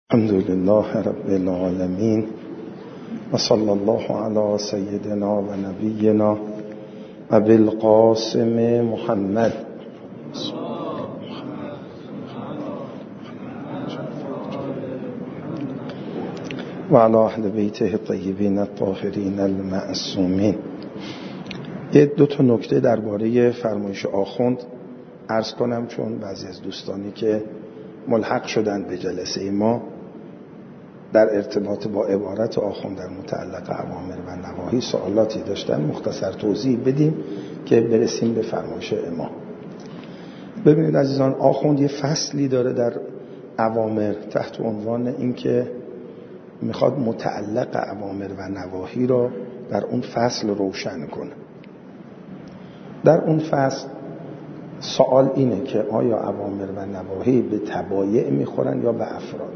الحمد لله رب العالمين وصلى الله على سيدنا ونبينا أبي القاسم محمد وعلى أهل بيته الطيبين الطاهرين المعصومين. دو تا نکته درباره فرمایش آخوند عرض کنم، چون بعضی از دوستانی که ملحق شدن به جلسه ما در ارتباط با عبارت آخوند در متعلق اوامر و نواهی سوالاتی داشتن، مختصر توضیح بدیم که برسیم به فرمایش امام. ببینید عزیزان، آخوند یه فصلی داره در اوامر تحت عنوان این که میخواد متعلق اوامر و نواهی را در اون فصل روشن کنه. در اون فصل سوال اینه که آیا اوامر و نواهی به تبایع میخورن یا به افراد؟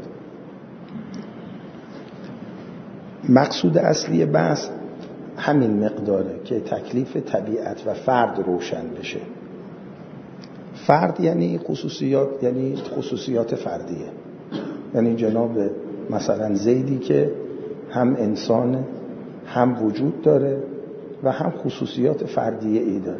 مقصود اصلی بحث همین مقداره که تکلیف طبیعت و فرد روشن بشه. فرد یعنی خصوصیات فردیه، یعنی جناب مثلا زیدی که هم انسان، هم وجود داره و هم خصوصیات فردیه ای داره،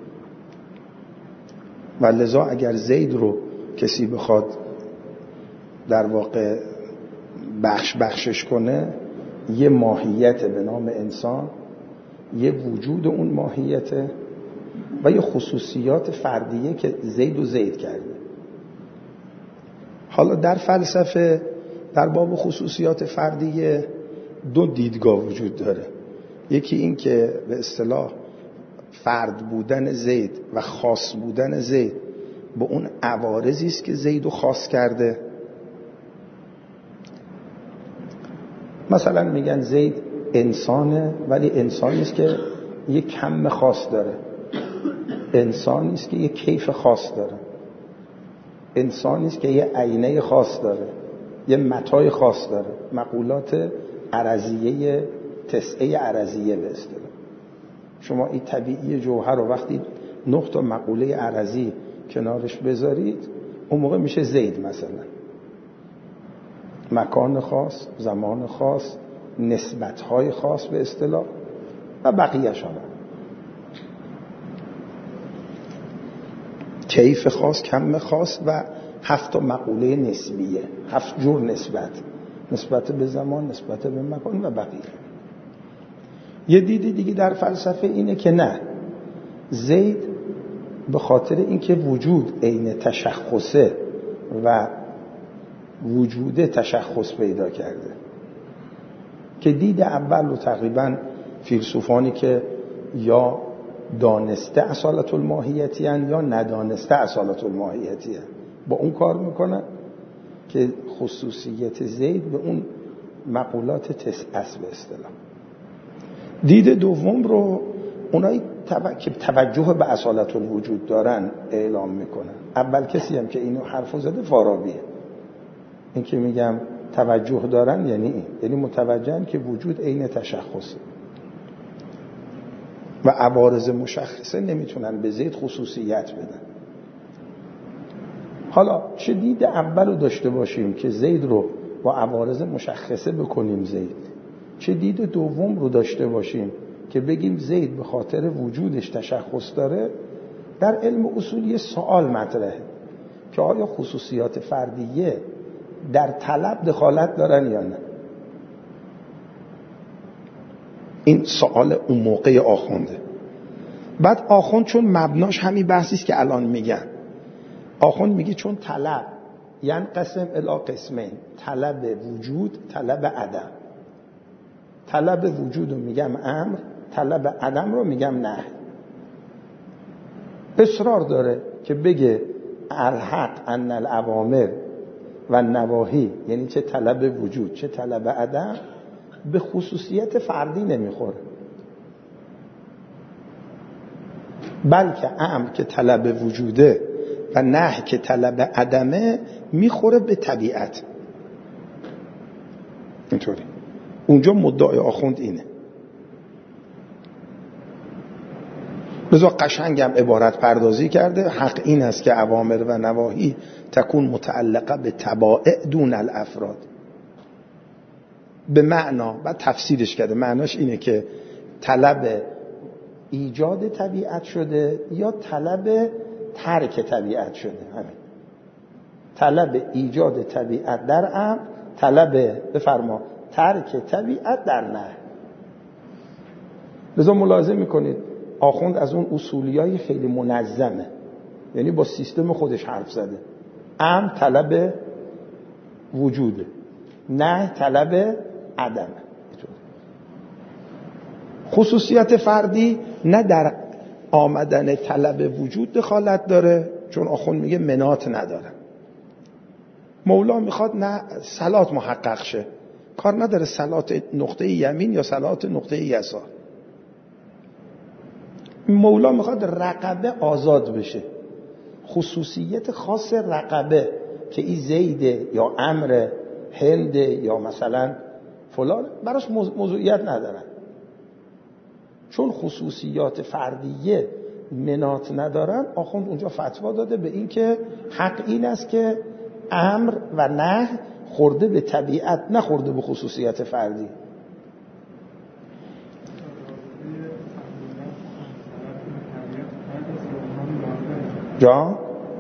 و لذا اگر زید رو کسی بخواد در واقع بخشش کنه، یه ماهیت به نام انسان، یه وجود اون ماهیته و یه خصوصیات فردیه که زید و زید کرده. حالا در فلسفه در باب خصوصیات فردیه دو دیدگاه وجود داره. یکی این که به اصطلاح فرد بودن زید و خاص بودن زید به اون عوارضی است که زید رو خاص کرده. مثلا میگن زید انسانه، ولی انسانی است که یه کم خاص داره، انسانی است که یه کیف خاص داره، انسانی است که یه عینه خاص داره، یه متای خاص داره. مقولات عرضیه، تسعه عرضیه به اصطلاح. شما این طبیعی جوهر رو وقتی 9 تا مقوله عرضی کنارش بذارید، اون موقع میشه زید. مثلا مکان خاص، زمان خاص، نسبت‌های خاص به اصطلاح و بقیه‌شون، کیف خاص، کم خاص و 7 تا مقوله نسبیه، 7 جور نسبت به زمان، نسبت به مکان و بقیه. یه دید دیگه در فلسفه اینه که نه، زید به خاطر اینکه وجود عین تشخصه و وجود تشخص پیدا کرده، که دید اول رو تقریبا فیلسوفانی که یا دانسته اصالت الماهیتی هن یا ندانسته اصالت الماهیتی هن با اون کار میکنن که خصوصیت زید به اون مقولات تسعه به اصطلاح. دید دوم رو اونایی که توجه به اصالت الوجود دارن اعلام میکنن. اول کسی هم که اینو حرفو زده فارابیه. این که میگم توجه دارن یعنی این، یعنی متوجهن که وجود عین تشخصه و عوارض مشخصه نمیتونن به زید خصوصیت بدن. حالا چه دید اول رو داشته باشیم که زید رو با عوارض مشخصه بکنیم زید، چه دید دوم رو داشته باشیم که بگیم زید به خاطر وجودش تشخص داره، در علم اصول یه سوال مطرحه که آیا خصوصیات فردیه در طلب دخالت دارن یا نه. این سوال اون موقع آخونده. بعد آخوند چون مبناش همین بحثی است که الان میگن، آخوند میگه چون طلب ینقسم الی قسمین، طلب وجود، طلب عدم. طلب وجود رو میگم امر، طلب عدم رو میگم نهی. اصرار داره که بگه الحق ان الاوامر و نواهی، یعنی چه طلب وجود چه طلب عدم، به خصوصیت فردی نمیخوره، بلکه امر که طلب وجوده و نهی که طلب عدمه میخوره به طبیعت. اینطوری اونجا مدعای آخوند اینه. بذار قشنگم عبارت پردازی کرده. حق این است که اوامر و نواهی تکون متعلقه به تبائع دون الافراد. به معنا بعد تفسیرش کرده. معناش اینه که طلب ایجاد طبیعت شده یا طلب ترک طبیعت شده. همین طلب ایجاد طبیعت در امر، طلب بفرما ترک طبیعت در نهی. لذا ملاحظه میکنید آخوند از اون اصولیای خیلی منظمه، یعنی با سیستم خودش حرف زده. امر طلب وجوده، نهی طلب عدمه. خصوصیت فردی نه در آمدن طلب وجود دخالت داره، چون آخوند میگه منات نداره. مولا میخواد نه صلات محقق شه، کار نداره صلات نقطه یمین یا صلات نقطه یسار. مولا میخواد رقبه آزاد بشه. خصوصیت خاص رقبه که این زیده یا امر هنده یا مثلا فلان براش موضوعیت ندارن، چون خصوصیات فردیه منات ندارن. آخوند اونجا فتوا داده به این که حق این است که امر و نهی خورده به طبیعت، نه خورده به خصوصیت فردی. جا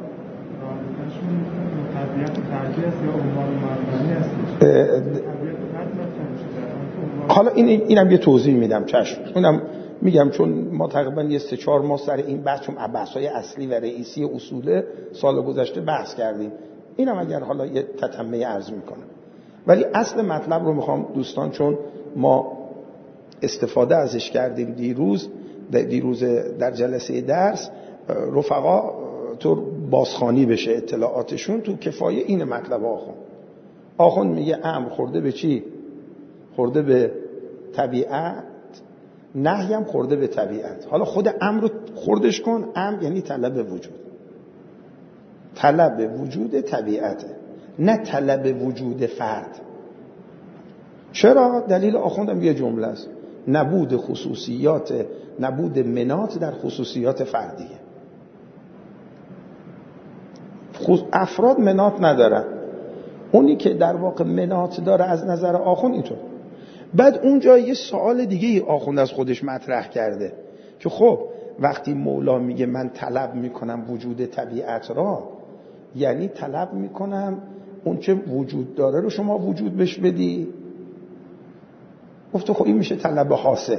حالا اینم یه توضیح میدم، چشم. اینم میگم چون ما تقریبا یه 3-4 ماه سر این بحث، چون بحث‌های اصلی و رئیسی اصول سال گذشته بحث کردیم، اینم اگر حالا یه تتمه عرض میکنم، ولی اصل مطلب رو میخوام دوستان، چون ما استفاده ازش کردیم دیروز در جلسه درس، رفقا طور بازخوانی بشه اطلاعاتشون تو کفایه. این مطلب آخوند میگه امر خورده به چی؟ خورده به طبیعت، نهی هم خورده به طبیعت. حالا خود امر رو خوردش کن. امر یعنی طلب وجود، طلب وجود طبیعته، نه طلب وجود فرد. چرا؟ دلیل آخوندم یه جمله است: نبود خصوصیات، نبود منات در خصوصیات فردیه. افراد منات ندارن، اونی که در واقع منات داره از نظر آخوند اینطور. بعد اونجا یه سوال دیگه آخوند از خودش مطرح کرده که خب وقتی مولا میگه من طلب میکنم وجود طبیعت را، یعنی طلب میکنم اون چه وجود داره رو شما وجود بش بدی؟ گفت خب این میشه طلب حاصل.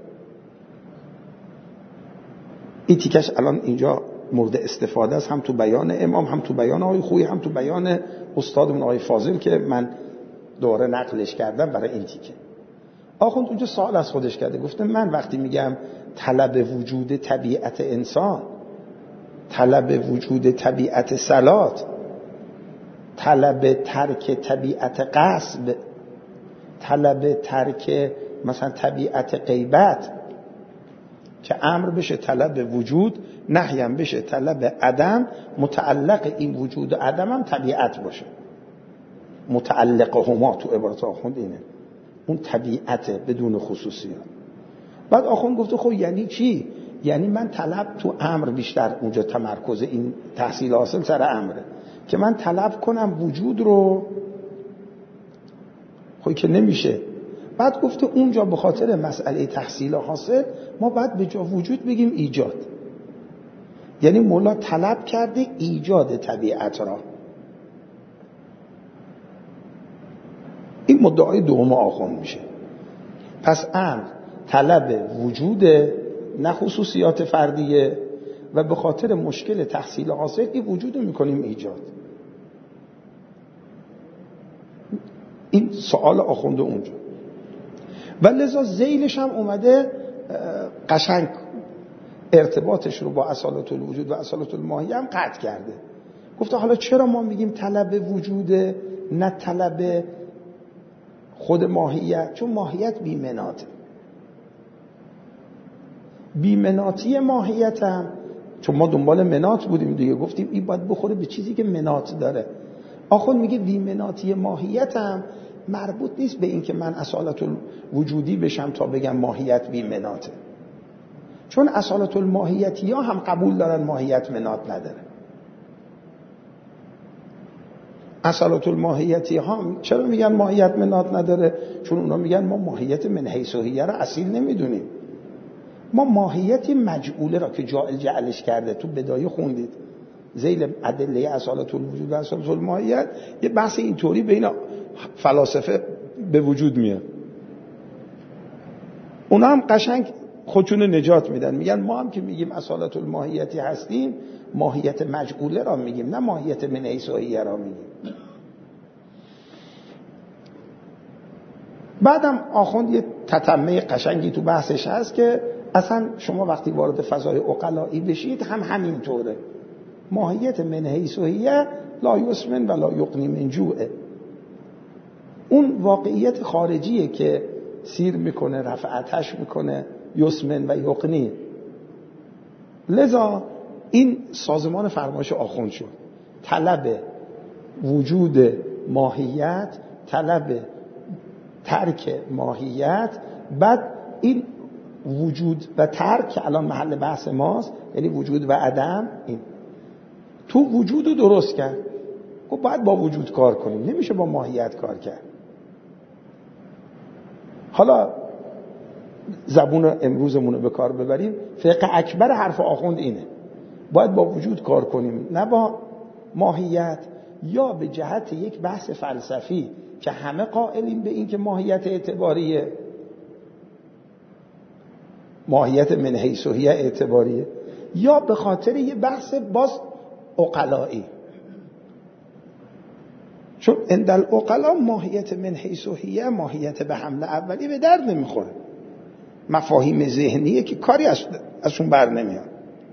این تیکش الان اینجا مورد استفاده است، هم تو بیان امام، هم تو بیان آقای خویی، هم تو بیان استادمون آقای فاضل که من دوره نقلش کردم برای این تیکه. آخوند اونجا سوال از خودش کرده، گفته من وقتی میگم طلب وجود طبیعت انسان، طلب وجود طبیعت صلات، طلب ترک طبیعت قصب، طلب ترک مثلا طبیعت غیبت، که امر بشه طلب وجود، نهی هم بشه طلب عدم، متعلق این وجود و عدم هم طبیعت باشه. متعلق هما تو عبارت آخوند اینه، اون طبیعته بدون خصوصیات. بعد آخوند گفته خب یعنی چی؟ یعنی من طلب تو امر بیشتر اونجا تمرکز این تحصیل حاصل سر امره، که من طلب کنم وجود رو، خب که نمیشه. بعد گفته اونجا به خاطر مسئله تحصیل حاصل ما باید به جا وجود بگیم ایجاد، یعنی مولا طلب کرده ایجاد طبیعت را. این مدعای دوم آخوند میشه. پس امر طلب وجود، نه خصوصیات فردیه، و به خاطر مشکل تحصیل حاصل این وجود رو میکنیم ایجاد. این سوال آخونده اونجا، و لذا ذیلش هم اومده قشنگ ارتباطش رو با اصالت الوجود و اصالت الماهیه هم قطع کرده. گفته حالا چرا ما میگیم طلب وجوده نه طلب خود ماهیت؟ چون ماهیت بیمناته. بیمناتی ماهیت هم، چون ما دنبال منات بودیم دیگه، گفتیم این باید بخوره به چیزی که منات داره. آخوند میگه بیمناتی ماهیت هم مربوط نیست به این که من اصالت الوجودی بشم تا بگم ماهیت بیمناته، چون اصالت الماهیتی ها هم قبول دارن ماهیت منات نداره. اصالت الماهیتی ها چرا میگن ماهیت منات نداره؟ چون اونا میگن ما ماهیت من حیث و هیه را اصیل نمیدونیم. ما ماهیتی مجعوله را که جاعل جعلش کرده، تو بدایه خوندید ذیل ادله اصالت الوجود و اصالت الماهیت، یه بحث اینطوری بین فلاسفه به وجود میاد. اونا هم قشنگ خودشون نجات میدن، میگن ما هم که میگیم اصالت الماهیتی هستیم، ماهیت مجعوله را میگیم، نه ماهیت من حیث و هیه را میگیم. بعدم آخوند یه تتمه قشنگی تو بحثش هست که اصلا شما وقتی وارد فضای عقلایی بشید هم همینطوره. ماهیت من حیث و هیه لا یسمن و لا یغنی من جوع. اون واقعیت خارجیه که سیر میکنه، رفع آتش میکنه، یسمن و یغنی. لذا این سازمان فرمایش آخوند شد. طلب وجود ماهیت، طلب ترک ماهیت، بعد این وجود و ترک که الان محل بحث ماست، یعنی وجود و عدم، این تو وجود رو درست کرد. گفت باید با وجود کار کنیم، نمیشه با ماهیت کار کرد. حالا زبون امروزمون رو به کار ببریم، فقه اکبر حرف آخوند اینه، باید با وجود کار کنیم نه با ماهیت. یا به جهت یک بحث فلسفی که همه قائلیم به این که ماهیت اعتباریه، ماهیت من حیث و هیه اعتباریه، یا به خاطر یه بحث باز عقلایی. چون عند العقلا ماهیت من حیث و هیه، ماهیت به حمله اولی به درد نمیخوره، مفاهیم ذهنیه که کاری ازشون بر نمیاد.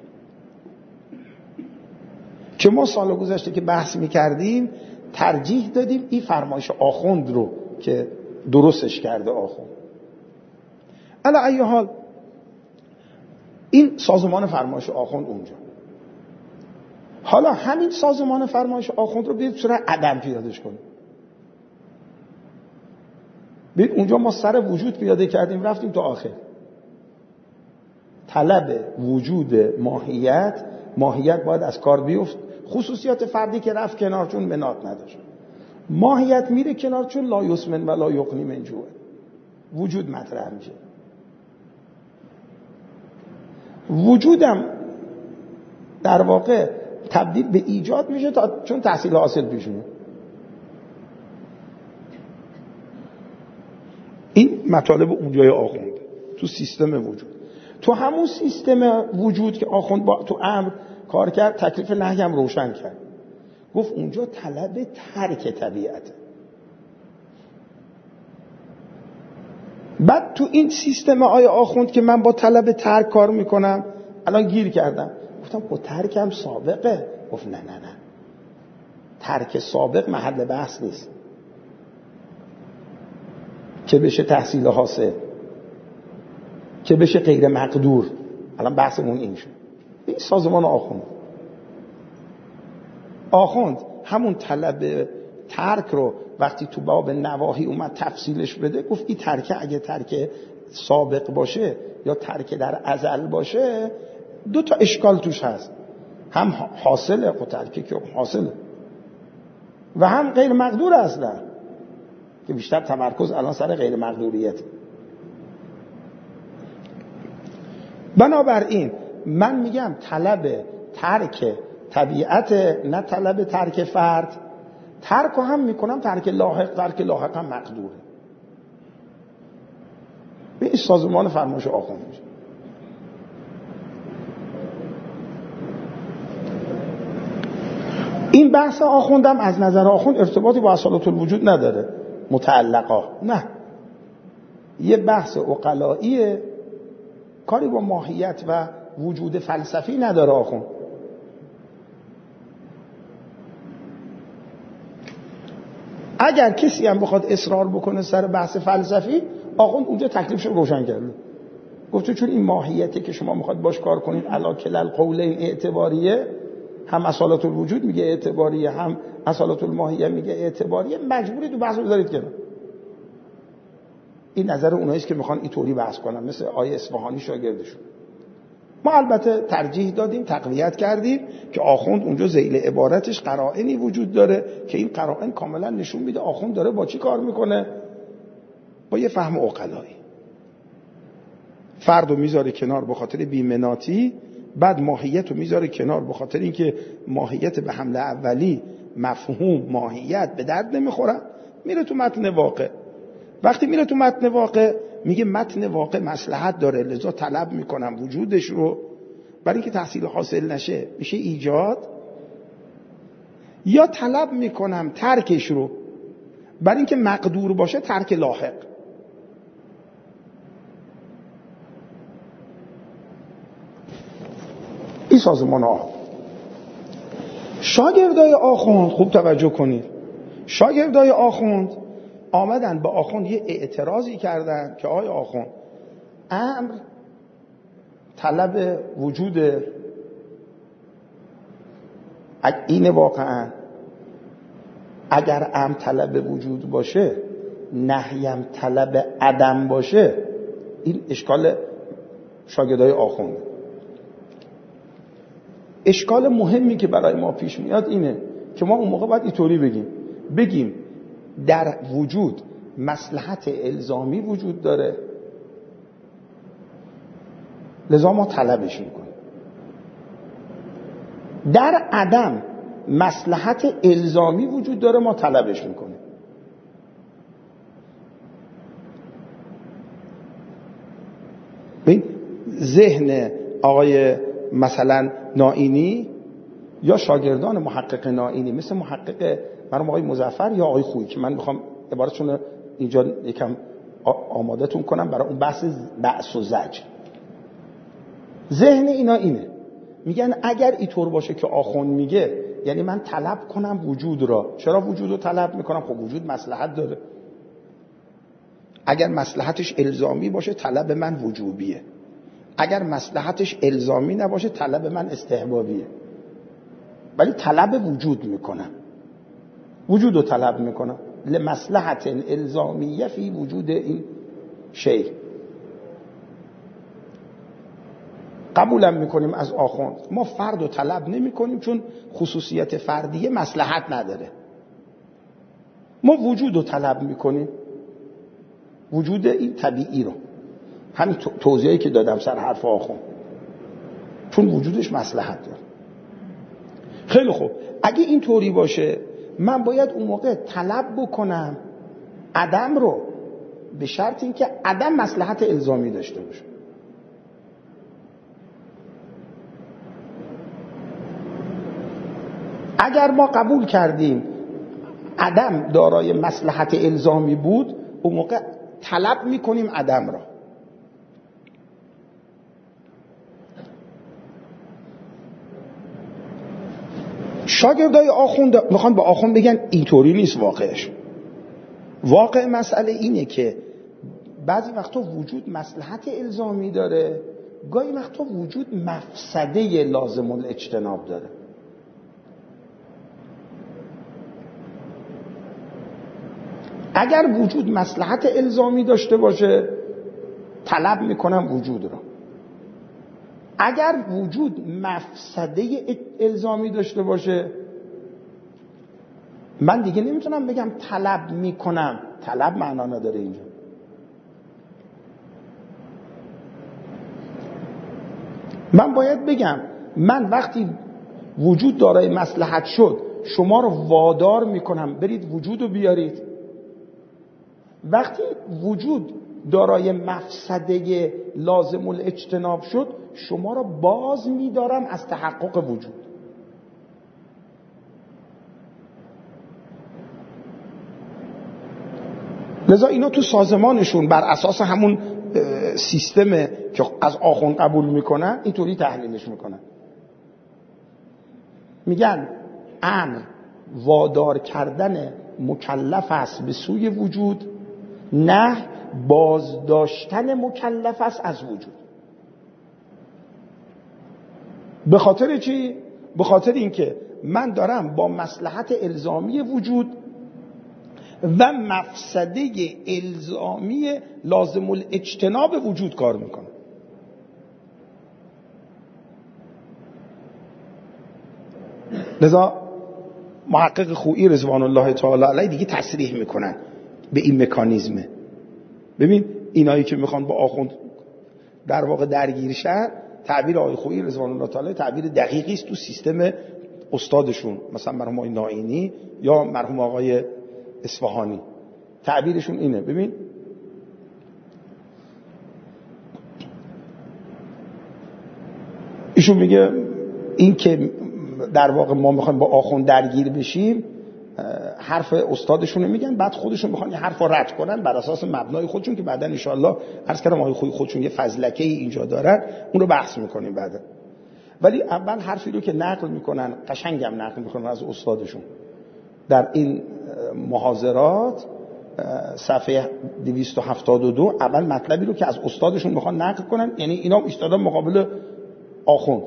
که ما سال گذشته که بحث میکردیم ترجیح دادیم این فرمایش آخوند رو که درستش کرده آخوند. علی ای حال این سازمان فرمایش آخوند اونجا. حالا همین سازمان فرمایش آخوند رو بیاید صورت عدم پیادهش کنیم. بیاید اونجا ما سر وجود پیاده کردیم رفتیم تا آخر. طلب وجود ماهیت، ماهیت باید از کار بیفت. خصوصیات فردی که رفت کنار چون منات نداشت، ماهیت میره کنار چون لا یسمن و لا یغنی من جوع، وجود مطرح میشه. وجودم در واقع تبدیل به ایجاد میشه چون تحصیل حاصل پیش میاد. این مطالب اونجای آخوند تو سیستم وجود. تو همون سیستم وجود که آخوند با تو امر کار کرد، تکلیف نهی هم روشن کرد. گفت اونجا طلب ترک طبیعته. بعد تو این سیستم آیه آخوند که من با طلب ترک کار میکنم الان گیر کردم، گفتم خب ترک هم سابقه. گفت نه نه نه، ترک سابق محل بحث نیست که بشه تحصیل حاصل، که بشه غیر مقدور. الان بحثمون این شد. این سازمان آخوند همون طلب ترک رو وقتی تو باب نواهی اومد تفصیلش بده، گفت این ترک اگه ترک سابق باشه یا ترک در ازل باشه دو تا اشکال توش هست، هم حاصله و ترکی که حاصله و هم غیر مقدور اصلا، که بیشتر تمرکز الان سر غیر مقدوریت. بنابراین من میگم طلب ترک طبیعت، نه طلب ترک فرد. ترک هم میکنم ترک لاحق هم مقدوره. به این سازمان فرمایش آخوند میشه. این بحث آخوندم از نظر آخوند ارتباطی با اصالت الوجود نداره، متعلقا نه، یه بحث عقلاییه، کاری با ماهیت و وجود فلسفی نداره آخوند. اگر کسی هم بخواد اصرار بکنه سر بحث فلسفی، آخوند اونجا تکلیفش رو روشن کرده. گفته چون این ماهیتی که شما میخواد باش کار کنید علا کلل قولین اعتباریه، هم اصالت الوجود میگه اعتباریه، هم اصالت الماهیه میگه اعتباریه، مجبوری تو بحث رو بذارید کنار. این نظر اوناییست که میخوان اینطوری بحث کنن، مثل آیه اصفهانی شاگردشون. ما البته ترجیح دادیم، تقویت کردیم که آخوند اونجا ذیل عبارتش قرائنی وجود داره که این قرائن کاملا نشون میده آخوند داره با چی کار میکنه؟ با یه فهم عقلایی. فردو میذاره کنار به خاطر بی‌مناطی، بعد ماهیت رو میذاره کنار به خاطر اینکه ماهیت به حمله اولی مفهوم ماهیت به درد نمیخورن، میره تو متن واقع. وقتی میره تو متن واقع میگه متن واقع مصلحت داره، لذا طلب میکنم وجودش رو برای اینکه تحصیل حاصل نشه میشه ایجاد، یا طلب میکنم ترکش رو برای اینکه مقدور باشه ترک لاحق. این سازمان آخوند. شاگردای آخوند خوب توجه کنید، شاگردای آخوند آمدن به آخوند یه اعتراضی کردن که آقای آخوند امر طلب وجود این واقعا اگر امر طلب وجود باشه نهیم طلب عدم باشه. این اشکال شاگردای آخوند. اشکال مهمی که برای ما پیش میاد اینه که ما اون موقع باید اینطوری بگیم در وجود مصلحت الزامی وجود داره، لذا ما طلبش میکنیم. در عدم مصلحت الزامی وجود داره، ما طلبش میکنیم. ببین ذهن آقای مثلا نائینی یا شاگردان محقق نائینی مثل محقق مرحوم آقای مظفر یا آقای خویی که من میخوام عبارتشون اینجا یکم آمادهتون کنم برای اون بحث بعث و زجر. ذهن اینا اینه، میگن اگر اینطور باشه که آخوند میگه یعنی من طلب کنم وجود را. چرا وجود رو طلب میکنم؟ خب وجود مصلحت داره. اگر مصلحتش الزامی باشه طلب من وجوبیه، اگر مصلحتش الزامی نباشه طلب من استحبابیه. ولی طلب وجود میکنم، وجود رو طلب میکنم لمصلحت الزامیه فی وجود این شیء. قبولم میکنیم از آخوند، ما فرد رو طلب نمی کنیم چون خصوصیت فردیه مصلحت نداره. ما وجود رو طلب میکنیم، وجود این طبیعی رو، همین توضیحی که دادم سر حرف آخوند، چون وجودش مصلحت داره. خیلی خوب، اگه این طوری باشه من باید اون موقع طلب بکنم عدم رو، به شرط اینکه عدم مصلحت الزامی داشته باشه. اگر ما قبول کردیم عدم دارای مصلحت الزامی بود، اون موقع طلب میکنیم عدم را. شاگردای آخوند میخوان به آخوند بگن اینطوری نیست واقعش. واقع مسئله اینه که بعضی وقتا وجود مصلحت الزامی داره، گاهی وقتا وجود مفسده لازم الاجتناب داره. اگر وجود مصلحت الزامی داشته باشه طلب میکنم وجود را. اگر وجود مفسده الزامی داشته باشه من دیگه نمیتونم بگم طلب میکنم. طلب معنا نداره اینجا. من باید بگم من وقتی وجود دارای مصلحت شد شما رو وادار میکنم برید وجود رو بیارید. وقتی وجود دارای مفسده لازم الاجتناب شد شما را باز می‌دارم از تحقق وجود. لذا اینا تو سازمانشون بر اساس همون سیستم که از آخوند قبول میکنن اینطوری تحلیلش میکنن. میگن امر وادار کردن مکلف است به سوی وجود، نه بازداشتن مکلف است از وجود. به خاطر چی؟ به خاطر اینکه من دارم با مصلحت الزامی وجود و مفسده الزامی لازم الاجتناب وجود کار میکنم. لذا محقق خویی رضوان الله تعالی علیه دیگه تصریح میکنن به این مکانیزمه. ببین اینایی که میخوان با آخوند در واقع درگیر شن، تعبیر آقای خویی رضوان الله تعالی تعبیر دقیقی است تو سیستم استادشون، مثلا مرحوم آقای نائینی یا مرحوم آقای اصفهانی، تعبیرشون اینه. ببین ایشون میگه این که در واقع ما میخوایم با آخوند درگیر بشیم، حرف استادشون رو میگن، بعد خودشون میخوان یه حرف رو رد کنن بر اساس مبنای خودشون که بعدن انشالله عرض کردم آقای خویی خودشون یه فضلکه اینجا دارن، اون رو بحث میکنیم بعدا. ولی اول حرفی رو که نقل میکنن، قشنگم نقل میکنن از استادشون در این محاضرات صفحه 272، اول مطلبی رو که از استادشون میخوان نقل کنن، یعنی اینا ایستادن مقابل آخوند.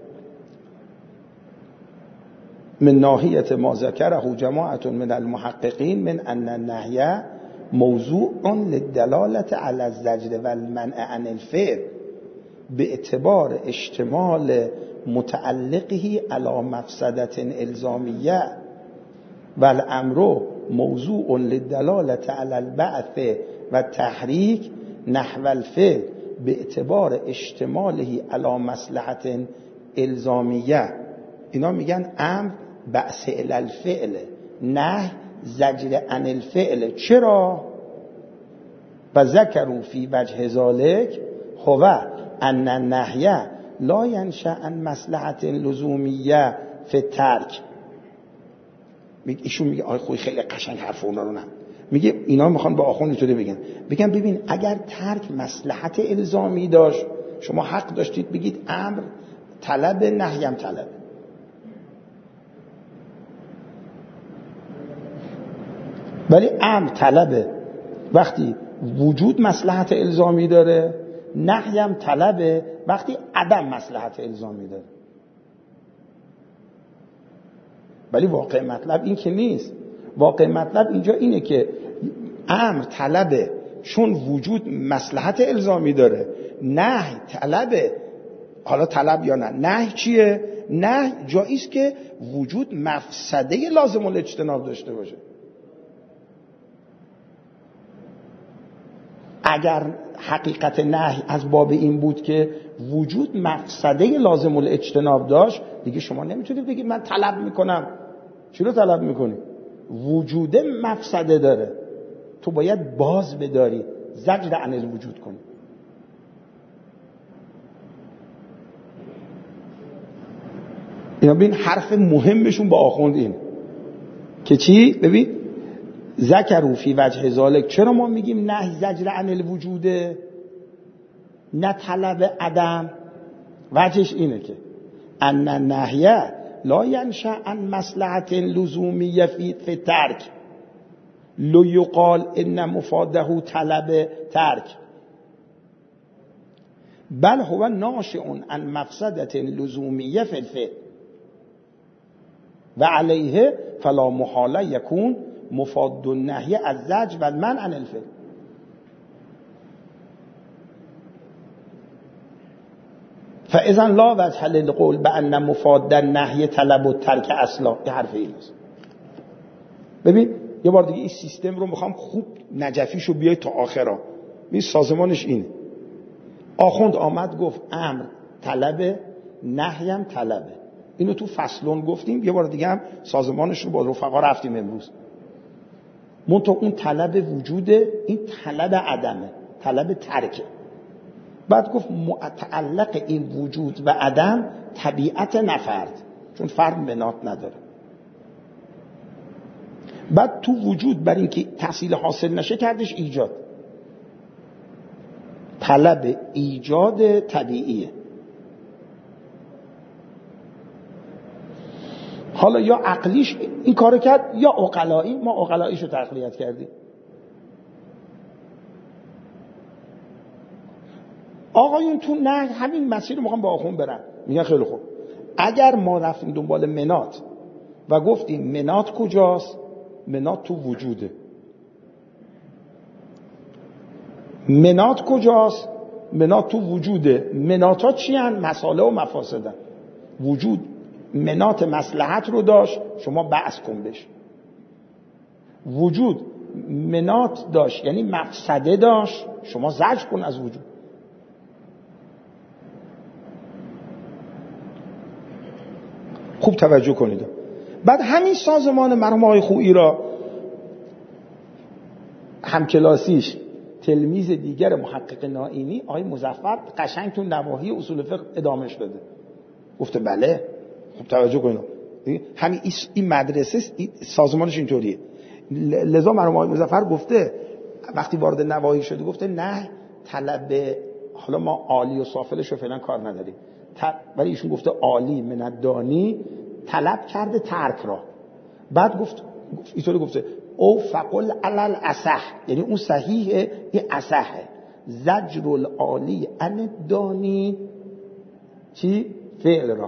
من ناحیت ما ذکره جماعت من المحققین من ان النهی موضوع للدلالة على الزجر والمنع عن الفعل باعتبار اشتمال متعلقه على مفسدة الزامیه والامر موضوع للدلالة على البعث والتحریک نحو الفعل باعتبار اشتماله على مصلحة الزامیه. اینا میگن امر بعث الی الفعل، نه زجر عن الفعل. چرا؟ و ذکروا فی وجه ذلک هو ان النهی لا ینشأ عن مصلحة لزومیه فی الترک. ایشون میگه آقای خویی خیلی قشنگ حرف اونا رو نه، میگه اینا میخوان با آخوند اینطوری بگن ببین اگر ترک مصلحت الزامی داشت، شما حق داشتید بگید امر طلب، نهی هم طلب. ولی امر طلبه وقتی وجود مصلحت الزامی داره، نهی هم طلبه وقتی عدم مصلحت الزامی داره. ولی واقع مطلب این که نیست. واقع مطلب اینجا اینه که امر طلبه چون وجود مصلحت الزامی داره، نهی طلبه. حالا طلب یا نه، نهی چیه؟ نهی جایی است که وجود مفسده لازم الاجتناب داشته باشه. اگر حقیقت نهی از باب این بود که وجود مفسده لازم الاجتناب داشت، دیگه شما نمیتونید بگید من طلب میکنم. چی رو طلب میکنی؟ وجود مفسده داره، تو باید باز بداری، زجر عن الوجود کنی. اینا ببین حرف مهمشون با آخوند این که چی؟ ببین ذکروا فی وجه ذلک، چرا ما میگیم نهی زجر عن الوجوده نه طلب عدم؟ وجهش اینه که ان النهی لا ینشأ عن مصلحة لزومیه فی ترک لو یقال ان مفاده طلب ترک بل هو ناشئ عن مفسدة لزومیه فی الفعل و علیه فلا محاله یکون مفاد النهی از زجر و المنع عن الفعل. فاذا لا وجه للقول بان مفاد النهی طلب الترک اصلا. این حرف ایناست. ببین یه بار دیگه این سیستم رو میخوام خوب نجفیشو بیای تا آخرا. این سازمانش اینه. آخوند آمد گفت امر طلبه، نهی هم طلبه. اینو تو فصلون گفتیم، یه بار دیگه هم سازمانش رو با رفقا رفتیم امروز. منتها اون طلب وجوده، این طلب عدمه، طلب ترکه. بعد گفت متعلق این وجود و عدم طبیعت نفرد، چون فرد مناط نداره. بعد تو وجود برای اینکه تحصیل حاصل نشه کردش ایجاد. طلب ایجاد طبیعیه. حالا یا عقلیش این کارو کرد یا عقلایی، ما عقلاییشو تقلیت کردیم. آقایون تو نه همین مسیر رو میخوام با آخوند برن. میگن خیلی خوب، اگر ما رفتیم دنبال منات و گفتیم منات کجاست؟ منات تو وجوده. منات کجاست؟ منات تو وجوده. منات ها چی هن؟ مساله و مفاسدن. وجود منات مصلحت رو داشت، شما بأس کن بش. وجود منات داشت یعنی مفسده داشت، شما زجر کن از وجود. خوب توجه کنید. بعد همین سازمان مرحوم آقای خویی را همکلاسیش تلمیذ دیگر محقق نائینی آقای مظفر قشنگ تو نواحی اصول فقه ادامهش داده. گفته بله. خوب توجه کنید. همین این مدرسه سازمانش اینطوریه. لذا مرحوم آقای مظفر گفته وقتی وارد نواحی شده گفته نه طلب، حالا ما عالی و سافلش رو فعلا کار نداریم، ولی ایشون گفته عالی من الدانی طلب کرده ترک را. بعد گفت اینطوری گفته او فقل علل اصح، یعنی اون صحیحه این اصحه. زجر العالی عن الدانی چی؟ فعل را.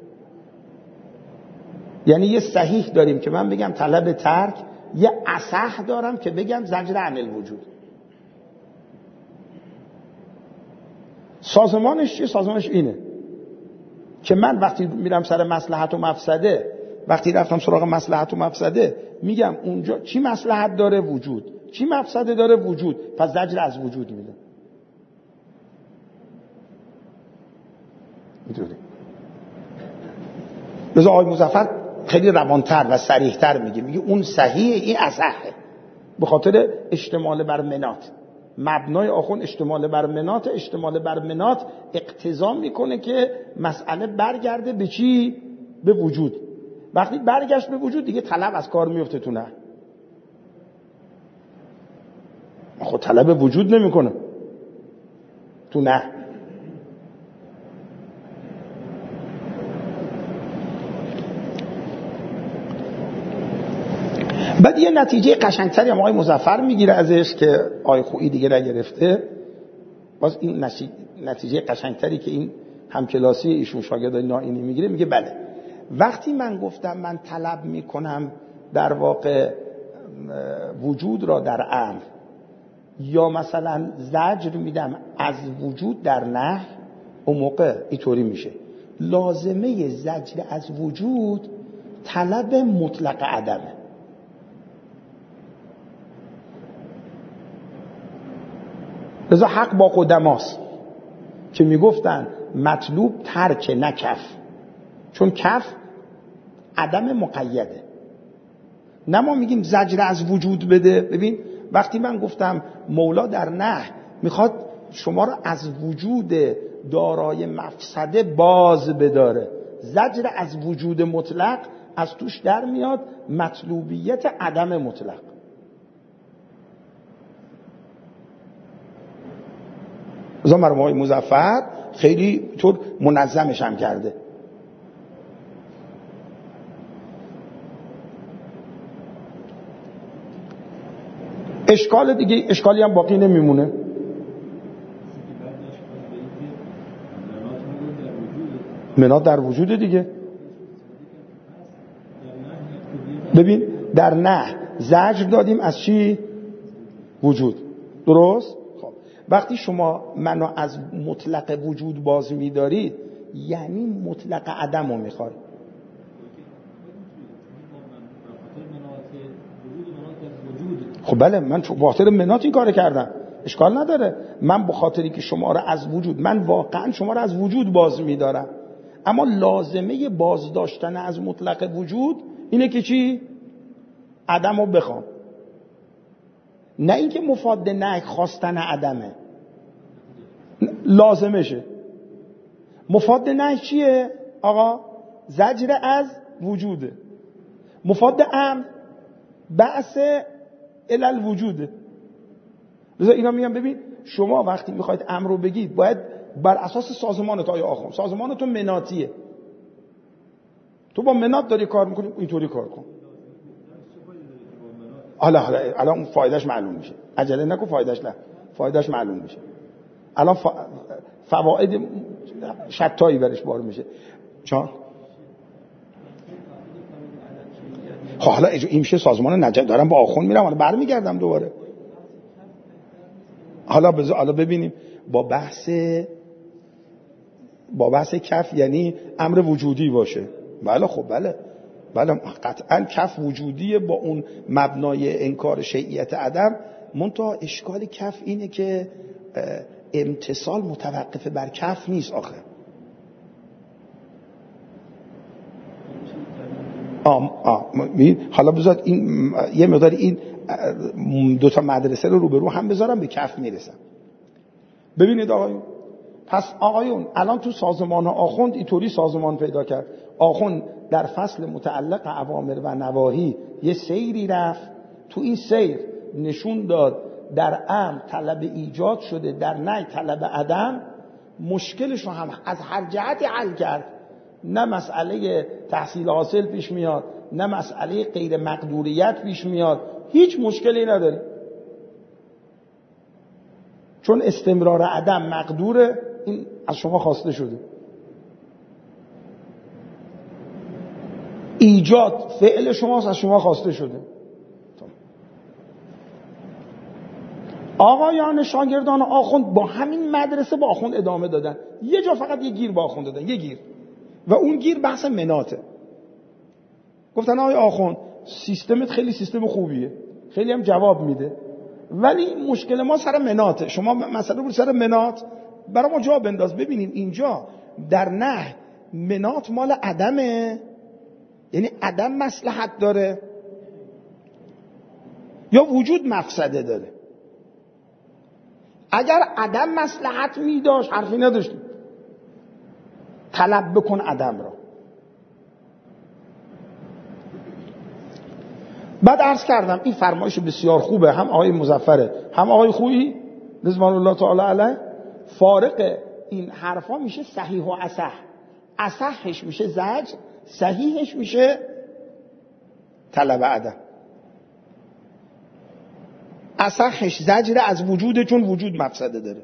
یعنی یه صحیح داریم که من بگم طلب ترک، یه اصح دارم که بگم زجر عن الوجود. سازمانش چیه؟ سازمانش اینه که من وقتی میرم سر مصلحت و مفسده، وقتی رفتم سراغ مصلحت و مفسده میگم اونجا چی مصلحت داره؟ وجود. چی مفسده داره؟ وجود. پس زجر از وجود میده. میدونی؟ لذا آقای مظفر خیلی روانتر و صریحتر میگه اون صحیح این اصحه، به خاطر اشتمال بر منات. مبنای آخون اشتمال بر منات، اشتمال بر منات اقتضا میکنه که مسئله برگرده به چی؟ به وجود. وقتی برگشت به وجود دیگه طلب از کار میفته تو نه. خود طلب وجود نمیکنه تو نه. بعد یه نتیجه قشنگتری هم آقای مظفر میگیره ازش که آقای خویی دیگه نگرفته. باز این نتیجه قشنگتری که این همکلاسی ایشون شاگردای نائینی میگیره، میگه بله وقتی من گفتم من طلب میکنم در واقع وجود را در امر، یا مثلا زجر میدم از وجود در نهی، اون موقع اینطوری میشه لازمه زجر از وجود طلب مطلق عدمه. لذا حق با قدماست که میگفتن مطلوب ترک نه کف، چون کف عدم مقیده. نه ما میگیم زجر از وجود بده. ببین وقتی من گفتم مولا در نهی میخواد شما را از وجود دارای مفسده باز بداره، زجر از وجود مطلق از توش در میاد مطلوبیت عدم مطلق. مرحوم آقای مظفر خیلی طور منظمش هم کرده. اشکال دیگه، اشکالی هم باقی نمیمونه. منات در وجود دیگه. ببین در نه زجر دادیم از چی؟ وجود. درست؟ خب وقتی شما منو از مطلق وجود باز می‌دارید یعنی مطلق عدم رو می‌خوای. خب بله من به خاطر منات این کار کردم، اشکال نداره. من به خاطری که شما را از وجود، من واقعا شما را از وجود باز می‌دارم، اما لازمه باز داشتن از مطلق وجود اینه که چی؟ عدم رو بخوام. نه اینکه مفاد نه خواستن عدمه، لازمشه. مفاد نه چیه آقا؟ زجر از وجوده. مفاد امر بعث علل وجوده. لذا اینا میگم ببین شما وقتی میخواید امر رو بگید باید بر اساس سازمانت آیا آخون، سازمانتو مناتیه، تو با منات داری کار میکنی، اینطوری کار کن. حالا اون فایدهش معلوم میشه، عجله نکن، فایدهش معلوم میشه. الان فواید شتایی برش بار میشه. چون حالا این میشه سازمان نجات. دارم با آخون میرم، حالا برمیگردم دوباره. حالا ببینیم با بحث کف یعنی امر وجودی باشه. بله خب بله قطعا کف وجودیه با اون مبنای انکار شیعیت عدم. منتها اشکال کف اینه که امتصال متوقف بر کف نیست آخه. حالا بذار این یه مقدار این دوتا مدرسه رو روبرو هم بذارم به کف میرسم. ببینید آقایون، پس آقایون الان تو سازمان آخوند اینطوری سازمان پیدا کرد. آخوند در فصل متعلق اوامر و نواهی یه سیری رفت، تو این سیر نشون داد در امر طلب ایجاد شده، در نهی طلب عدم. مشکلش رو هم از هر جهتی حل کرد. نه مسئله تحصیل حاصل پیش میاد، نه مسئله غیر مقدوریت پیش میاد، هیچ مشکلی نداری. چون استمرار عدم مقدوره، این از شما خواسته شده. ایجاد فعل شماست، از شما خواسته شده. آقایان شاگردان آخوند با همین مدرسه با آخوند ادامه دادن. یه جا فقط یه گیر با آخوند دادن، یه گیر، و اون گیر بحث مناته. گفتن آقای آخوند سیستمت خیلی سیستم خوبیه، خیلی هم جواب میده، ولی مشکل ما سر مناته. شما مسئله بود سر منات، برای ما جا بنداز ببینیم اینجا در نه منات مال عدمه، یعنی عدم مصلحت داره یا وجود مفسده داره. اگر عدم مصلحت می داشت حرفی نداشتیم، طلب بکن عدم را. بعد عرض کردم این فرمایش بسیار خوبه، هم آقای مظفره هم آقای خویی رضوان الله تعالی علیه. فارق این حرفا میشه صحیح و اصح. اصحش میشه زجر، صحیحش میشه طلب عدم. اصحش زجر از وجود، چون وجود مفسده داره.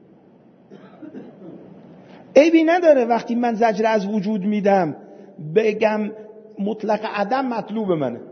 عیبی نداره وقتی من زجر از وجود میدم بگم مطلق عدم مطلوب منه.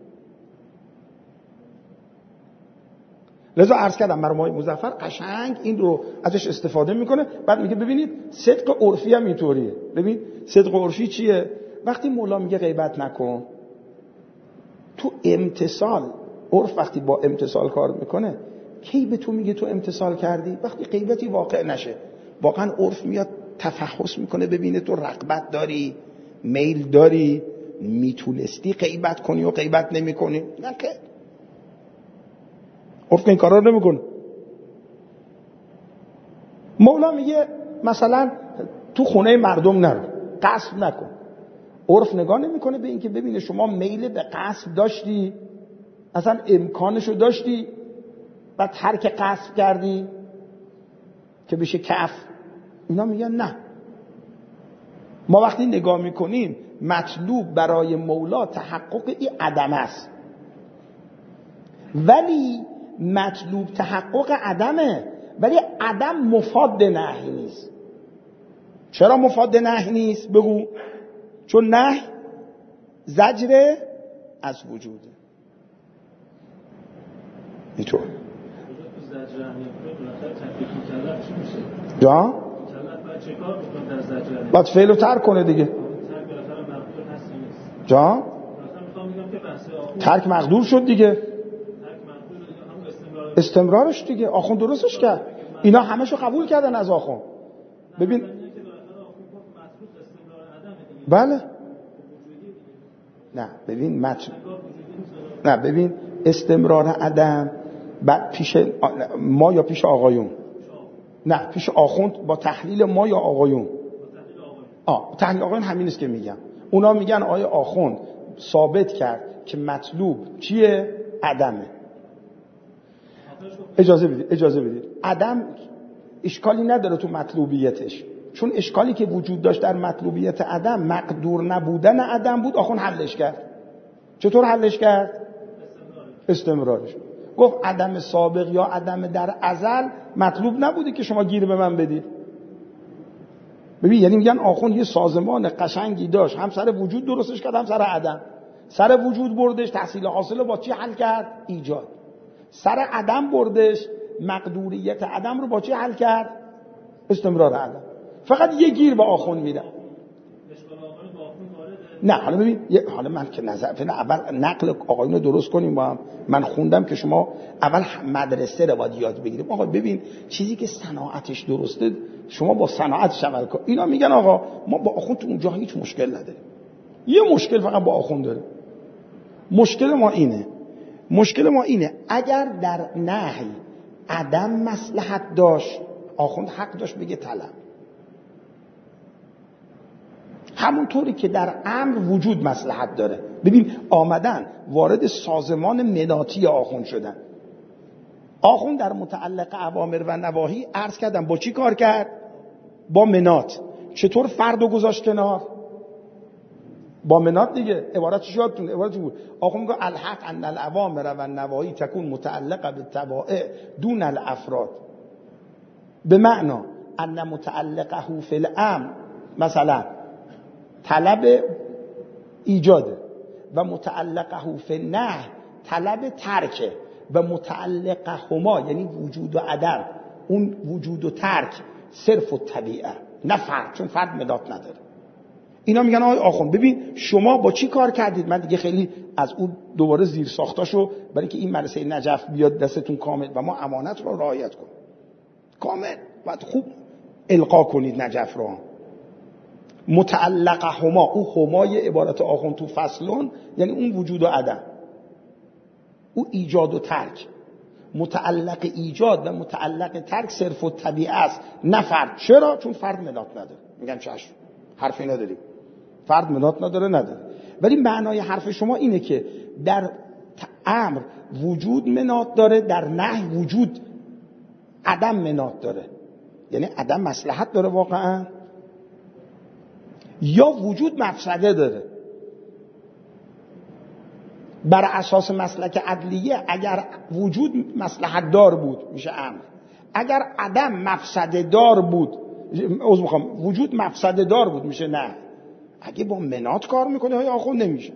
لذا عرض کردم مرحوم مظفر قشنگ این رو ازش استفاده میکنه. بعد میگه ببینید صدق عرفی هم اینطوریه. ببین صدق عرفی چیه؟ وقتی مولا میگه غیبت نکن، تو امتصال عرف وقتی با امتصال کار میکنه، کی به تو میگه تو امتصال کردی؟ وقتی غیبتی واقع نشه. واقعا عرف میاد تفحص میکنه ببینه تو رغبت داری، میل داری، میتونستی غیبت کنی و غیبت نمیکنی. نه که عرف این کارا رو نمیکنه. مولا میگه مثلا تو خونه مردم نرو، غصب نکن. عرف نگاه نمیکنه به اینکه ببینه شما میل به غصب داشتی، اصلا امکانشو داشتی، بعد ترک غصب کردی که بشه کف. اینا میگن نه. ما وقتی نگاه میکنیم مطلوب برای مولا تحقق این عدم است، ولی مطلوب تحقق عدمه، ولی عدم مفاد نهی نیست. چرا مفاد نهی نیست؟ بگو. چون نهی زجر از وجوده. اینطور جا باید فعل رو ترک کنه دیگه. جا ترک مقدور شد دیگه، استمرارش دیگه. آخوند درستش کرد. اینا همشو قبول کردن از آخوند. ببین بله نه ببین نه ببین استمرار عدم بعد پیش ما یا پیش آقایون؟ نه پیش آخوند با تحلیل ما یا آقایون؟ تحلیل آقایون همین است که میگم. اونا میگن آیه آخوند ثابت کرد که مطلوب چیه؟ عدمه. اجازه بدید. عدم اشکالی نداره تو مطلوبیتش، چون اشکالی که وجود داشت در مطلوبیت عدم مقدور نبودن عدم بود. آخوند حلش کرد. چطور حلش کرد؟ استمرارش. گفت عدم سابق یا عدم در ازل مطلوب نبوده که شما گیر به من بدید. ببین یعنی میگن آخوند یه سازمان قشنگی داشت، هم سر وجود درستش کرد هم سر عدم. سر وجود بردش تحصیل حاصل با چی حل کرد؟ ایجاد. سر عدم بردش مقدوریت عدم رو با چی حل کرد؟ استمرار عدم. فقط یه گیر با آخوند میدن. نه حالا ببین، حالا من که نظر اول نقل آقایون رو درست کنیم با هم. من خوندم که شما اول مدرسه رو باید یاد بگیریم. آقا ببین چیزی که صناعتش درسته شما با صناعتش عمل کن. اینا میگن آقا ما با آخوند تو اونجا هیچ مشکل نداریم. یه مشکل فقط با آخوند داره. مشکل ما اینه اگر در نهی عدم مصلحت داشت، آخوند حق داشت بگه طلب. همونطوری که در امر وجود مصلحت داره. ببین آمدن وارد سازمان مناطی آخوند شدن. آخوند در متعلق اوامر و نواهی عرض کردم با چی کار کرد؟ با منات. چطور فردو گذاشت کنار؟ با منات دیگه. عبارتش یادتونه، عبارتش بود آخوند میگه الحق ان الاوامر و النواهی تکون متعلقه بالتبائع دون الافراد، به معنی ان متعلقه فی الامر مثلا طلب ایجاده و متعلقه فی النهی طلب ترکه و متعلقهما یعنی وجود و عدم، اون وجود و ترک صرف و طبیعه نه فرد، چون فرد مدات نداره. اینا میگن آقای آخوند ببین شما با چی کار کردید؟ من دیگه خیلی از اون دوباره زیر ساختاشو برای که این مدرسه نجف بیاد دستتون کامل و ما امانت رو رعایت کنیم کامل، باید خوب القا کنید نجف رو. متعلق هما، او همای عبارت آخوند تو فصلون یعنی اون وجود و عدم، او ایجاد و ترک. متعلق ایجاد و متعلق ترک صرف و طبیعه است نه فرد. چرا؟ چون فرد منات نداره. میگن چشم حرفی نداریم، فرد منات نداره. ولی معنای حرف شما اینه که در امر وجود منات داره، در نهی وجود عدم منات داره، یعنی عدم مصلحت داره واقعا، یا وجود مفسده داره. بر اساس مسلک عدلیه اگر وجود مصلحت دار بود میشه امر، اگر عدم مفسده دار بود وجود مفسده دار بود میشه نه. اگه با منات کار میکنه های آخوند نمیشه.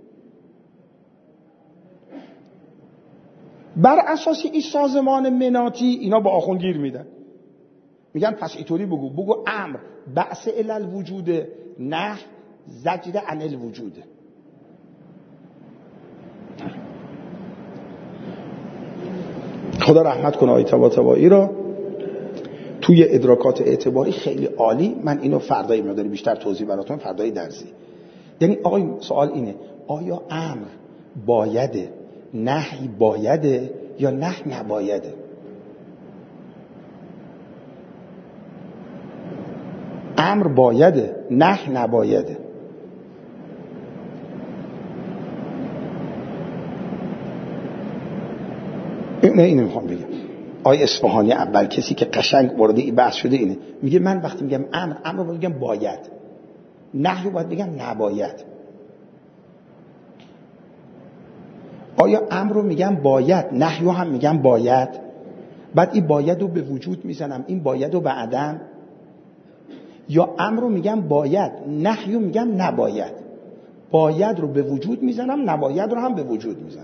بر اساس این سازمان مناتی اینا با آخوند گیر میدن، میگن پس اینطوری بگو امر بعث الی الوجود، نه زجر عن الوجود. خدا رحمت کنه آیه طباطبایی را توی ادراکات اعتباری خیلی عالی. من اینو فردایی میادم بیشتر توضیح براتون، فردایی درسی. یعنی آقای سوال اینه آیا امر بایده، نهی بایده یا نهی نبایده؟ امر بایده، نهی نبایده. اینو میخوام بگم. آقای اصفهانی اول کسی که قشنگ وارد این بحث شده اینه، میگه من وقتی میگم امر رو میگم باید، نهی رو باید بگم نباید. آیا امر رو میگم باید، نهی رو هم میگم باید؟ بعد این باید رو به وجود میزنم، این باید رو به عدم؟ یا امر رو میگم باید، نهی رو میگم نباید؟ باید رو به وجود میزنم، نباید رو هم به وجود میزنم.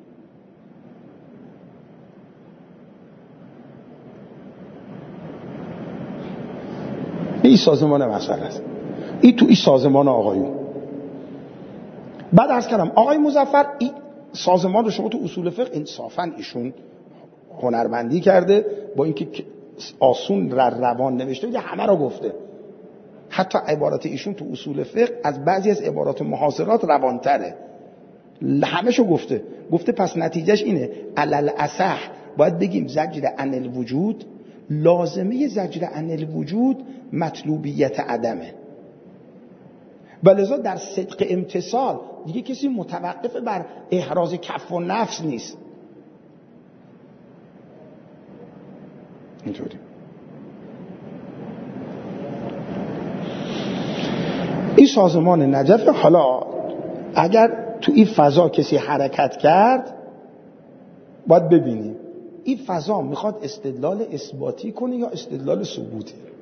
این سازمان مسئله است. این تو این سازمان آقایون. بعد عرض کردم آقای مظفر این سازمان رو شما تو اصول فقه انصافاً ایشون هنرمندی کرده، با اینکه آسون روان نوشته دیگه همه رو گفته. حتی عبارات ایشون تو اصول فقه از بعضی از عبارات محاصرات روانتره. همه‌شو گفته پس نتیجهش اینه علل اصح باید بگیم زجر عن الوجود، لازمه زجر عن الوجود مطلوبیت عدمه. ولذا در صدق امتصال دیگه کسی متوقف بر احراز کف و نفس نیست. اینطوری. این سازمان نجف حالا اگر تو این فضا کسی حرکت کرد باید ببینیم این فضا میخواد استدلال اثباتی کنه یا استدلال ثبوتی.